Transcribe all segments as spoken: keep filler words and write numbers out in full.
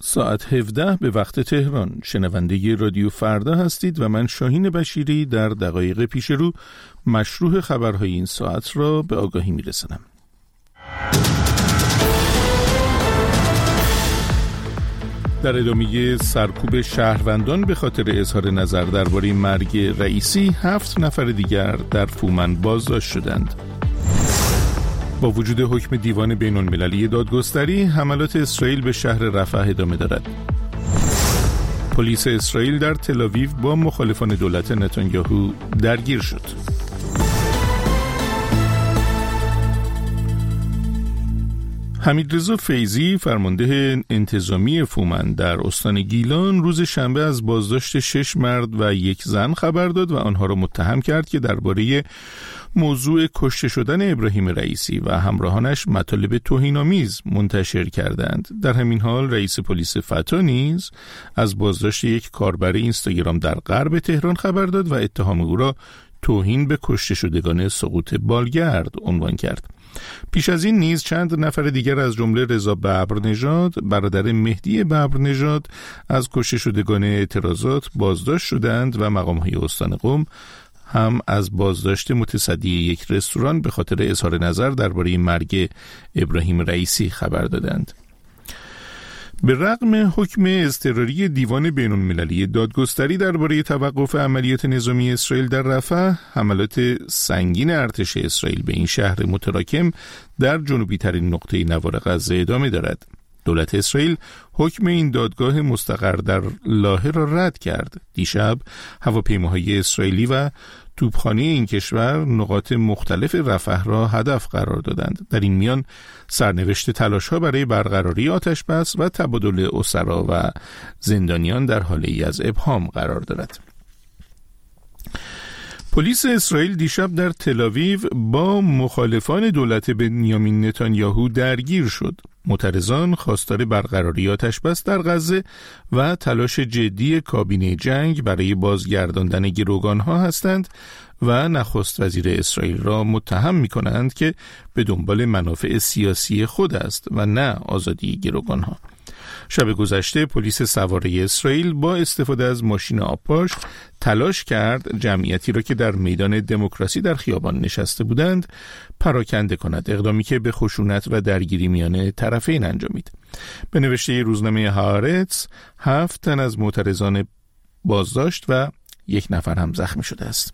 ساعت هفده به وقت تهران. شنونده رادیو فردا هستید و من شاهین بشیری در دقایق پیش رو مشروع خبرهای این ساعت را به آگاهی میرسانم. در ادامه سرکوب شهروندان به خاطر اظهار نظر درباره مرگ رئیسی، هفت نفر دیگر در فومن بازداشت شدند. با وجود حکم دیوان بین المللی دادگستری، حملات اسرائیل به شهر رفح ادامه دارد. پلیس اسرائیل در تل‌آویو با مخالفان دولت نتانیاهو درگیر شد. حمیدرضا فیضی، فرمانده انتظامی فومن در استان گیلان، روز شنبه از بازداشت شش مرد و یک زن خبر داد و آنها را متهم کرد که درباره موضوع کشته شدن ابراهیم رئیسی و همراهانش مطالب توهین‌آمیز منتشر کردند. در همین حال رئیس پلیس فتا نیز از بازداشت یک کاربر اینستاگرام در غرب تهران خبر داد و اتهام او را توهین به کشته شدگان سقوط بالگرد عنوان کرد. پیش از این نیز چند نفر دیگر از جمله رضا ببرنژاد، برادر مهدی ببرنژاد، از کشته شدگان اعتراضات بازداشت شدند و مقام‌های استان قم هم از بازداشت متصدی یک رستوران به خاطر اظهار نظر درباره مرگ ابراهیم رئیسی خبر دادند. به رغم حکم اضطراری دیوان بین المللی دادگستری درباره توقف عملیات نظامی اسرائیل در رفح، حملات سنگین ارتش اسرائیل به این شهر متراکم در جنوبی ترین نقطه نوار غزه ادامه دارد. دولت اسرائیل حکم این دادگاه مستقر در لاهه را رد کرد. دیشب هواپیماهای اسرائیلی و توپخانه این کشور نقاط مختلف رفح را هدف قرار دادند. در این میان سرنوشت تلاش‌ها برای برقراری آتش بس و تبادل اسرا و زندانیان در حالی از ابهام قرار دارد. پلیس اسرائیل دیشب در تل‌آویو با مخالفان دولت بنیامین نتانیاهو درگیر شد. معترضان خواستار برقراری آتش بس در غزه و تلاش جدی کابینه جنگ برای بازگرداندن گروگانها هستند و نخست وزیر اسرائیل را متهم می‌کنند که به دنبال منافع سیاسی خود است و نه آزادی گروگانها. شب گذشته پلیس سواره اسرائیل با استفاده از ماشین آبپاش تلاش کرد جمعیتی را که در میدان دموکراسی در خیابان نشسته بودند پراکنده کند، اقدامی که به خشونت و درگیری میان طرفین انجامید. به نوشته روزنامه هآرتز، هفت تن از معترضان بازداشت و یک نفر هم زخمی شده است.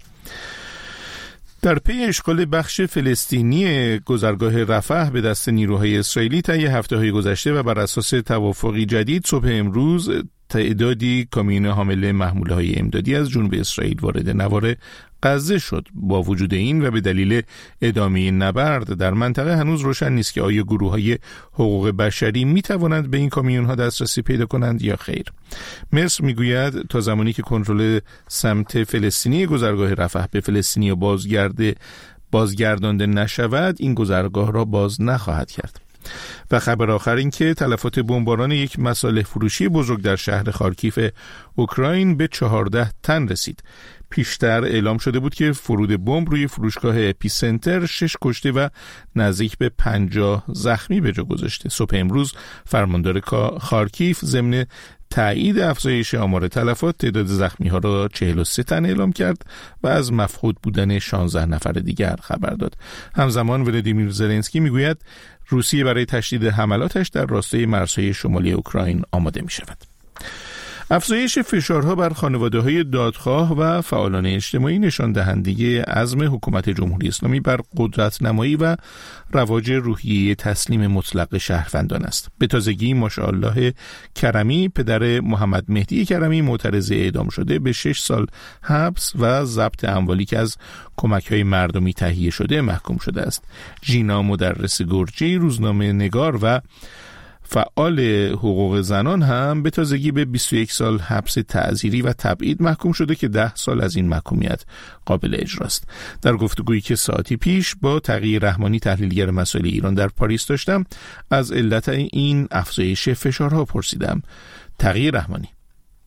در پی اشغال بخش فلسطینی گذرگاه رفح به دست نیروهای اسرائیلی طی هفته‌های گذشته و بر اساس توافقی جدید، صبح امروز تعدادی کامیون حامل محموله‌های امدادی از جنوب اسرائیل وارد نوار غزه شد. با وجود این و به دلیل ادامه نبرد در منطقه هنوز روشن نیست که آیا گروه‌های حقوق بشری می‌توانند به این کامیون‌ها دسترسی پیدا کنند یا خیر. مصر می‌گوید تا زمانی که کنترل سمت فلسطینی گذرگاه رفح به فلسطینی بازگرد بازگردانده نشود، این گذرگاه را باز نخواهد کرد. و خبر آخر این که تلفات بمباران یک مصالح فروشی بزرگ در شهر خارکیف اوکراین به چهارده تن رسید. پیشتر اعلام شده بود که فرود بمب روی فروشگاه اپیسنتر شش کشته و نزدیک به پنجاه زخمی به جا گذاشته. صبح امروز فرماندار خارکیف ضمن تایید افزایش آمار تلفات تعداد زخمی ها را چهل و سه تن اعلام کرد و از مفقود بودن شانزده نفر دیگر خبر داد. همزمان ولادیمیر زلنسکی میگوید روسیه برای تشدید حملاتش در راستای مرزهای شمالی اوکراین آماده می شود. افزایش فشارها بر خانواده‌های دادخواه و فعالان اجتماعی نشان دهنده عزم حکومت جمهوری اسلامی بر قدرت نمایی و رواج روحیه تسلیم مطلق شهروندان است. به تازگی ماشاءالله کرمی، پدر محمد مهدی کرمی، معترض اعدام شده، به شش سال حبس و ضبط اموالی که از کمک‌های مردمی تهیه شده محکوم شده است. ژینا مدرس گرجی، روزنامه نگار و فعال حقوق زنان هم به تازگی به بیست و یک سال حبس تعزیری و تبعید محکوم شده که ده سال از این محکومیت قابل اجراست. در گفتگویی که ساعتی پیش با تقی رحمانی، تحلیلگر مسائل ایران در پاریس داشتم، از علت این افزایش فشارها پرسیدم. تقی رحمانی: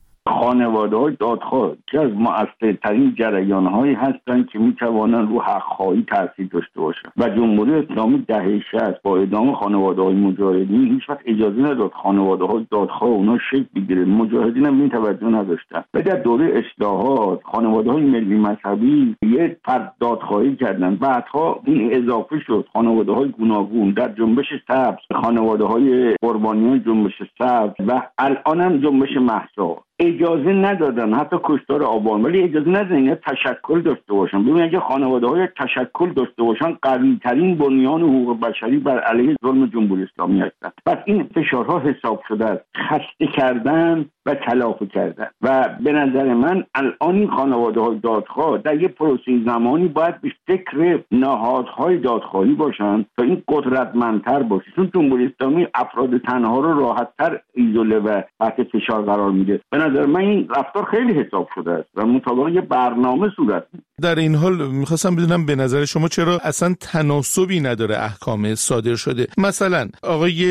خانواده‌های دادخواه که از مؤثرترین جریان‌هایی هستند که می‌توانند رو حق‌خواهی تاثیر داشته باشند و جمهوری اسلامی دهه شصت با اعدام خانواده‌های مجاهدین هیچ وقت اجازه نداد خانواده‌های دادخواه اونا شکل بگیره. مجاهدین هم این توجه نداشتن. و در دوره اصلاحات خانواده‌های ملی مذهبی یک فرد دادخواهی کردن، بعدها این اضافه شد خانواده‌های گوناگون در جنبش سبز، خانواده‌های قربانیان جنبش سبز و الان هم جنبش مهسا اجازه ندادن حتی کشتار آبان، ولی اجازه ندادن اینا تشکل داشته باشن. ببین اگه خانواده‌های تشکل داشته باشن قوی ترین بنیان حقوق بشری بر علیه ظلم جمهوری اسلامی هستن. پس این فشارها حساب شده است، خسته کردن و تلافی کردن و به نظر من الان این خانواده‌های دادخواه در یه پروسه زمانی باید به فکر نهادهای دادخواهی باشن تا این قدرتمندتر باشه، چون جمهوری اسلامی افراد تنها رو راحت‌تر ایزوله و تحت فشار قرار میده. به نظر من این رفتار خیلی حساب شده است و مطابق یه برنامه صورت میگیره. در این حال میخواستم بدونم به نظر شما چرا اصلا تناسبی نداره احکام صادر شده؟ مثلا آقای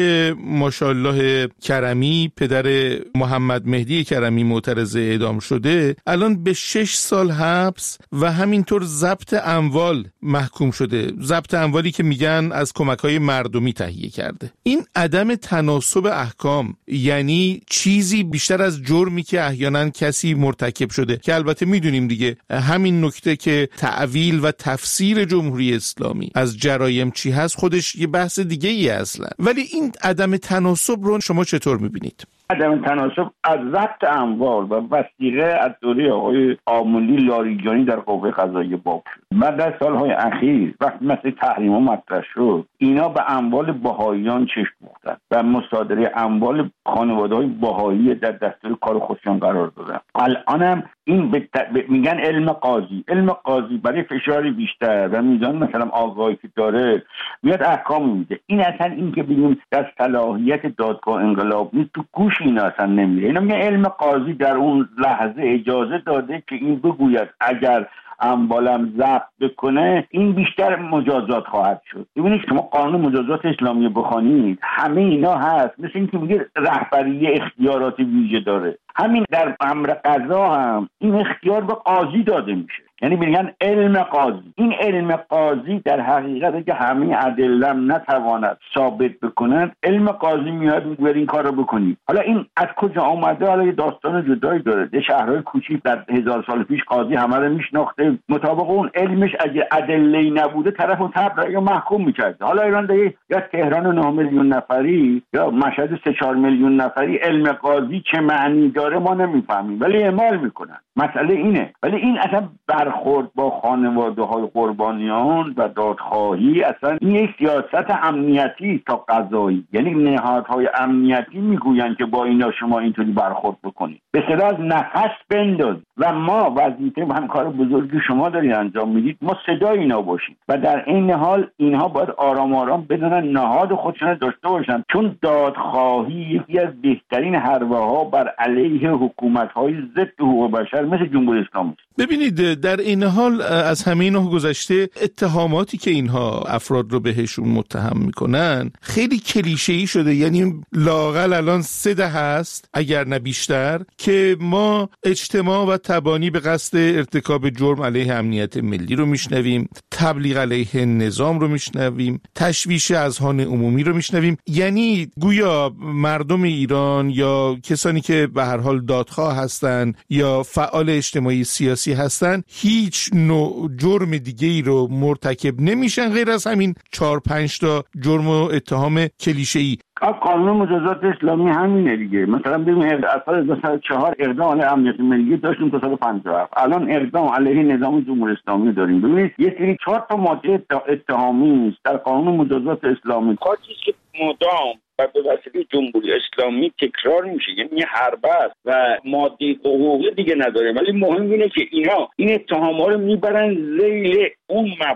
ماشاءالله کرمی پدر محمد مهدی کرمی معترض اعدام شده الان به شش سال حبس و همینطور ضبط اموال محکوم شده، ضبط اموالی که میگن از کمک‌های مردمی تهیه کرده. این عدم تناسب احکام یعنی چیزی بیشتر از جرمی که احیانا کسی مرتکب شده که البته میدونیم دیگه همین نکته که تعویل و تفسیر جمهوری اسلامی از جرایم چی هست خودش یه بحث دیگه ای اصلا، ولی این عدم تناسب رو شما چطور میبینید؟ عدم تناسب از ضبط اموال و وثیقه از دوره آقای آملی لاریجانی در قوه قضاییه باب شد. بعد در سالهای اخیر وقتی مثل تحریم‌ها مطرح شد اینا به اموال بهائیان چشم دوختن و مصادره اموال خانواده‌های بهایی در دستور کار خودشان قرار دادن. الانم این ب... ب... میگن علم قاضی علم قاضی برای فشار بیشتر و میزان مثلا آگاهی که داره میاد احکام میده. این اصلا این که بگیم در صلاحیت دادگاه انقلاب نیست، تو گوش اینا اصلا نمیره. اینا میگن علم قاضی در اون لحظه اجازه داده که این بگوید اگر اموالم ضبط بکنه این بیشتر مجازات خواهد شد. ببینید شما قانون مجازات اسلامی بخونید همه اینا هست، مثل این که میگه رهبری اختیارات ویژه داره. همین در امر قضا هم این اختیار به قاضی داده میشه، یعنی میگن علم قاضی. این علم قاضی در حقیقت که همه ادله نتواند ثابت بکنند، علم قاضی میاد میگه این کارو بکنی. حالا این از کجا آمده؟ حالا یه داستان جدایی داره. در شهرهای کوچیک در هزار سال پیش قاضی همه رو میشناخته، مطابق اون علمش اگه ادله نبوده طرفو تبر یا محکوم میکرد. حالا ایران دیگه یا تهران نه میلیون نفری یا مشهد سه چهار میلیون نفری علم قاضی چه معنی داره ما نمیفهمیم، ولی اعمال میکنن. مسئله اینه. ولی این اصلا برخورد با خانواده‌های قربانیان و دادخواهی اصلا این یک سیاست امنیتی تا قضایی، یعنی نهادهای امنیتی میگوین که با اینا شما اینطوری برخورد بکنید، به صدا از نفس بندازید و ما وظیفه و همکار بزرگی شما دارید انجام میدید، ما صدای اینا باشیم و در این حال اینها باید آرام آرام بدونن نهاد خودشون داشته باشن، چون دادخواهی یکی از بهترین حربه ها بر علیه حکومت‌های ضد حقوق بشر مثل جمهوری اسلامی. ببینید در این حال از همه اینا گذشته اتهاماتی که اینها افراد رو بهشون متهم میکنن خیلی کلیشه‌ای شده، یعنی لااقل الان سه دهه هست اگر نه بیشتر که ما اجتماع و تبانی به قصد ارتکاب جرم علیه امنیت ملی رو میشنویم، تبلیغ علیه نظام رو میشنویم، تشویش اذهان عمومی رو میشنویم. یعنی گویا مردم ایران یا کسانی که به هر حال دادخواه هستن یا فعال اجتماعی سیاسی هستن هیچ نوع جرم دیگه‌ای رو مرتکب نمیشن غیر از همین چهار پنج تا جرم و اتهام کلیشه‌ای. قانون مجازات اسلامی همینه دیگه. مثلا ببینید از سال دو هزار و چهار اقدام علیه امنیت ملی داشتیم تا سال پنجاه و هفت، الان اقدام علیه نظام جمهوری اسلامی داریم. ببینید یه سری چهار تا ماده اتهامی است در قانون مجازات اسلامی، خاطی که مدام و به وسیله جمهوری اسلامی تکرار میشه، یعنی حربه است و ماده حقوقی دیگه نداره. ولی مهم اینه که اینا این اتهام‌ها رو میبرن ذیل اون مواد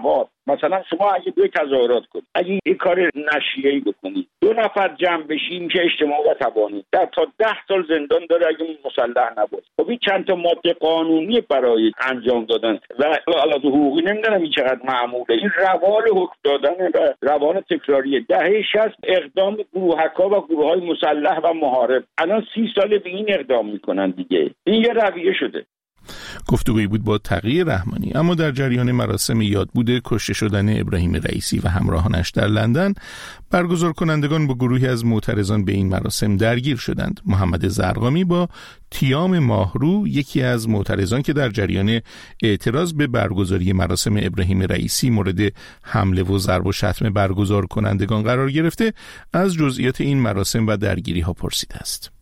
مثلا شما اگه دو تظاهرات کنید، اگه یک کار نشریه‌ای بکنید، دو نفر جمع بشیم که اجتماع و تبانی در تا ده سال زندان داره اگه مسلح نباشه. خب این چند تا ماده قانونی برای انجام دادن و علت حقوقی نمیدونم این چقدر معموله. این روال حکم دادن و روال تکراریه. دهه شصت اقدام گروهکا و گروه‌های مسلح و محارب، الان سی ساله به این اقدام میکنن دیگه. این یه رویه شده. گفتگویی بود با تقی رحمانی. اما در جریان مراسم یادبود کشته شدن ابراهیم رئیسی و همراهانش در لندن، برگزار کنندگان با گروهی از معترضان به این مراسم درگیر شدند. محمد زرقامی با تیام ماهرو، یکی از معترضان که در جریان اعتراض به برگزاری مراسم ابراهیم رئیسی مورد حمله و ضرب و شتم برگزار کنندگان قرار گرفته، از جزئیات این مراسم و درگیری ها پرسیده است.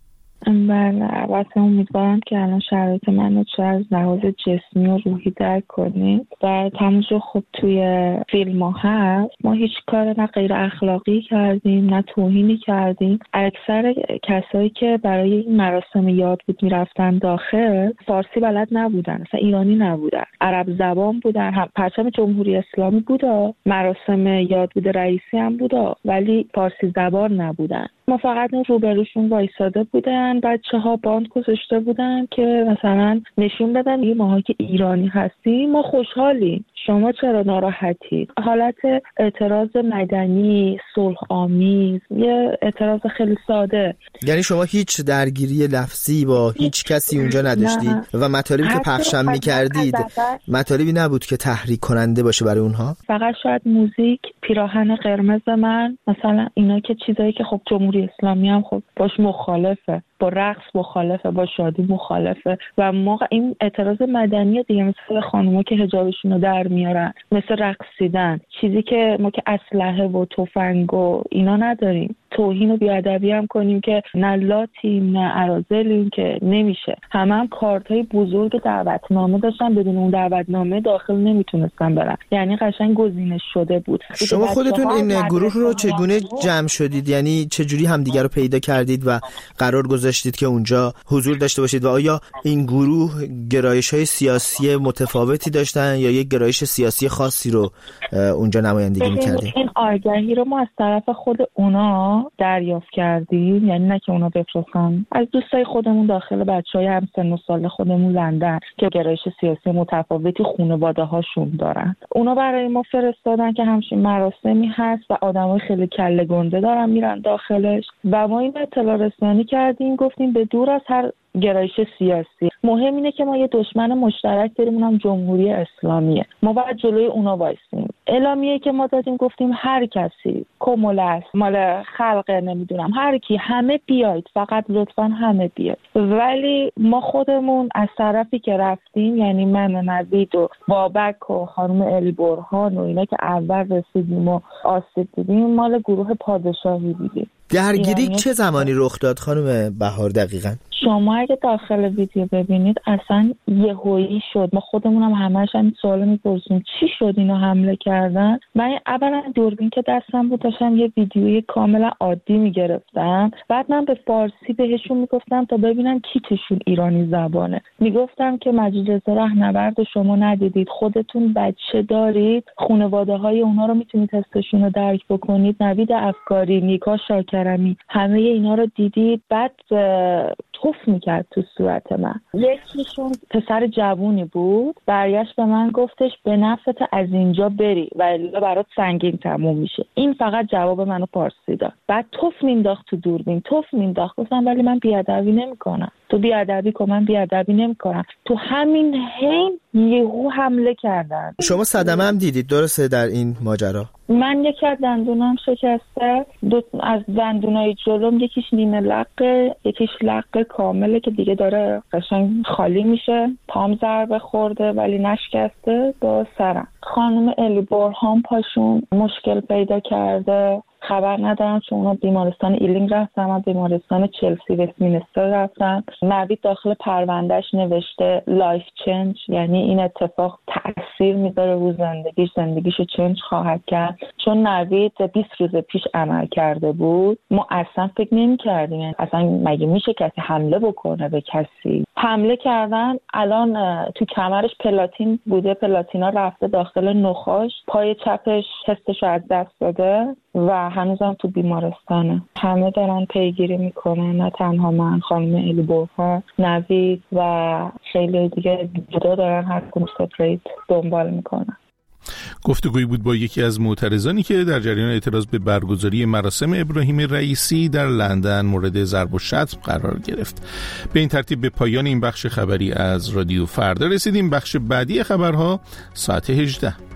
بله، البته امیدوارم که الان شرایط منو چه از لحاظ جسمی و روحی درک کنید. و تمومش خب توی فیلم ها هست، ما هیچ کار نه غیر اخلاقی کردیم نه توهینی کردیم. اکثر کسایی که برای این مراسم یادبود میرفتن داخل فارسی بلد نبودن، مثلا ایرانی نبودن، عرب زبان بودن، هم پرچم جمهوری اسلامی بودا، مراسم یادبود رئیسی هم بودا، ولی فارسی زبان نبودن. ما فقط روبروشون وایساده بودن، بچه ها باند گذاشته بودن که مثلا نشون بدن یه ماها که ایرانی هستیم، ما خوشحالیم، شما چرا ناراحتید. حالت اعتراض مدنی صلح آمیز، یه اعتراض خیلی ساده. یعنی شما هیچ درگیری لفظی با هیچ کسی اونجا نداشتید و مطالبی که پخشم می‌کردید مطالبی نبود که تحریک کننده باشه برای اونها؟ فقط شاید موزیک، پیراهن قرمز من، مثلا اینا که چیزایی که خب جمهوری اسلامی هم خب باش مخالفه، با رقص مخالفه، با شادی مخالفه. و ما این اعتراض مدنی دیگه، مثل خانوما که حجابشون رو در میارن، مثل رقصیدن، چیزی که ما که اسلحه و تفنگ و اینا نداریم، توهین و بیادبی هم کنیم که نه لاتیم نه اراذلیم که نمیشه. همه هم کارتای بزرگ دعوتنامه داشتن، بدون اون دعوتنامه داخل نمیتونستن برن، یعنی قشنگ گزینش شده بود. شما خودتون این گروه رو چگونه جمع شدید؟ یعنی چجوری همدیگر رو پیدا کردید و قرار گذاشتید که اونجا حضور داشته باشید؟ و آیا این گروه گرایش‌های سیاسی متفاوتی داشتن یا یک گرایش سیاسی خاصی رو اونجا نمایندگی می‌کردید؟ این آگهی رو ما از طرف خود اونا دریافت کردیم، یعنی نه که اونا بفرستن، از دوستای خودمون داخل، بچهای هم سن و سال خودمون لندن که گرایش سیاسی متفاوتی خانواده هاشون دارن، اونا برای ما فرستادن که همچین مراسمی هست و آدمای خیلی کله گنده دارن میرن داخلش. و ما این اطلاع رسانی کردیم، گفتیم به دور از هر گرایش سیاسی، مهم اینه که ما یه دشمن مشترک داریم، اونم جمهوری اسلامیه، ما باید جلوی اونا وایسیم. اعلامیه که ما دادیم گفتیم هر کسی کمولست مال خلق نمیدونم هر کی، همه بیاید، فقط لطفا همه بیاید. ولی ما خودمون از طرفی که رفتیم، یعنی من و نوید و بابک و خانم البرهان و اینا که اول رسیدیم و آسیب دیدیم، مال گروه پادشاهی دیدیم. درگیری چه زمانی رخ داد خانم بهار دقیقاً؟ شما اگه داخل ویدیو ببینید اصلا یهویی شد. ما خودمون هم همش هم سوال میپرسیم چی شد اینا حمله کردن. من اولا دوربین که دستم بود داشتم یه ویدیوی کاملا عادی میگرفتم، بعد من به فارسی بهشون میگفتم تا ببینم کی توشون ایرانی زبانه. میگفتم که مجلس رهنورد شما ندیدید، خودتون بچه دارید، خانواده های اونا رو میتونید حسشون رو درک بکنید، نوید افکاری، نیکا شاکرمی، همه اینا رو دیدید. بعد توف میکرد تو صورت من. یکیشون پسر جوونی بود، برگشت به من گفتش به نفعت از اینجا بری و الا برات سنگین تموم میشه. این فقط جواب منو پارسی داد. بعد توف مینداخت تو دوربین، توف مینداخت. گفتم ولی من بیادبی نمیکنم، تو بیادبی کن، من بیادبی نمیکنم. تو همین حین یهو حمله کردن. شما صدمه هم دیدید درسته در این ماجرا؟ من یکی از دندونام شکسته، دو از دندونای جلوم یکیش نیمه لقه، یکیش لقه کامله که دیگه داره قشنگ خالی میشه. پام ضربه خورده ولی نشکسته. با سرم خانم الی برهان پاشون مشکل پیدا کرده، خبر ندارم چون اونا بیمارستان ایلینگ رفتن و بیمارستان چلسی وستمینستر رفتن. نوید داخل پروندهش نوشته لایف چنج، یعنی این اتفاق تأثیر میذاره رو زندگیش، زندگیشو چنج خواهد کرد. چون نوید بیست روز پیش عمل کرده بود، ما اصلا فکر نمی‌کردیم اصلا مگه میشه کسی حمله بکنه به کسی. حمله کردن، الان تو کمرش پلاتین بوده، پلاتینا رفته داخل نخاش، پای چپش حسش رو از دست داده و هنوزم تو بیمارستانه. همه دارن پیگیری میکنن، نه تنها من، خانم الی برهان، نوید و خیلی دیگه جدا دارن هر کدوم سپریت دنبال میکنن. گفتگویی بود با یکی از معترضانی که در جریان اعتراض به برگزاری مراسم ابراهیم رئیسی در لندن مورد ضرب و شتم قرار گرفت. به این ترتیب به پایان این بخش خبری از رادیو فردا رسیدیم. بخش بعدی خبرها ساعت هجده.